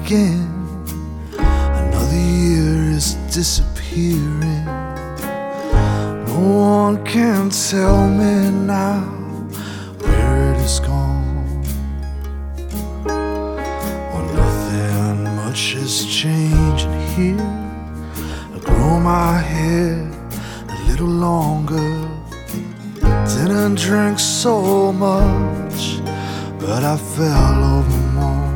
again. Another year is disappearing. No one can tell me now where it is gone. Well, nothing much is changing here. I grow my hair a little longer. Didn't drink so much, but I fell over more.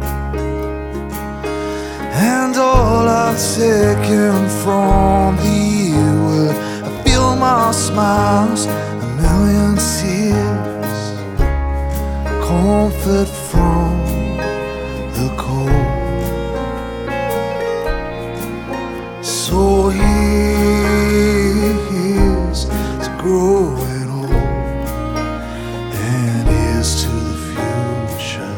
And all I've taken from the year, I feel my smiles, a million tears, comfort from the cold. So here's to growing old, and here's to the future.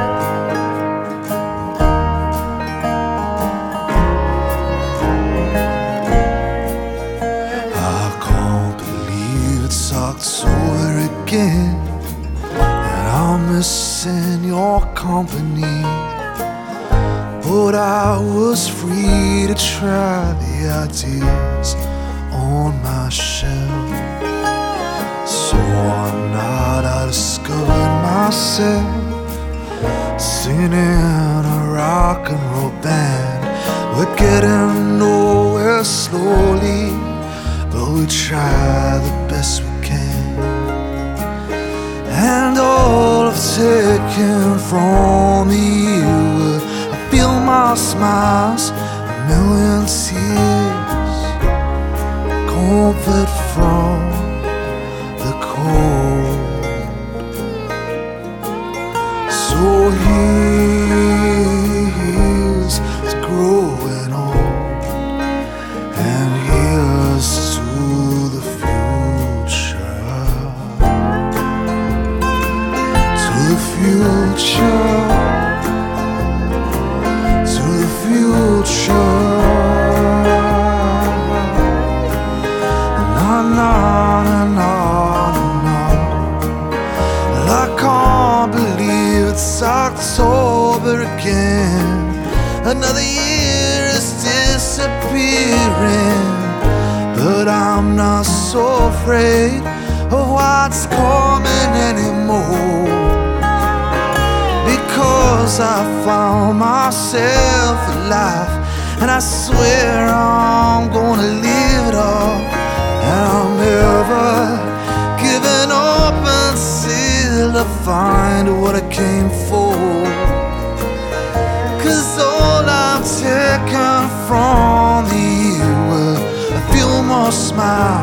I can't believe it's October again, and I'm missing your company. But I was free to try the ideas on my shelf. So one night I discovered myself singing in a rock and roll band. We're getting nowhere slowly, but we try the best we can. And all I've taken from you, I feel my smiles, a million tears, comfort from the cold. So here's to growing old, and here's to the future. To the future. Future. Na na na na na. Well, I can't believe it's October again. Another year is disappearing, but I'm not so afraid of what's coming anymore. Because I found myself alive, and I swear I'm gonna live it all. And I'm never giving up until I find what I came for. 'Cause all I've taken from the year, I feel more smile,